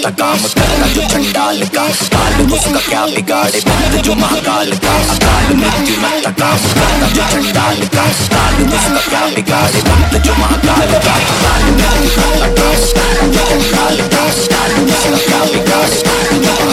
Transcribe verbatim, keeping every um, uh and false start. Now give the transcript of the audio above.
करता काम करता जो चंडाल का काल उसका क्या बिगाड़े भक्त जो महाकाल का अकाल मृत्यु मरता काम करता जो चंडाल का काल उसका क्या बिगाड़े भक्त जो महाकाल का अकाल मृत्यु मरता काम करता जो चंडाल का काल उसका क्या बिगाड़े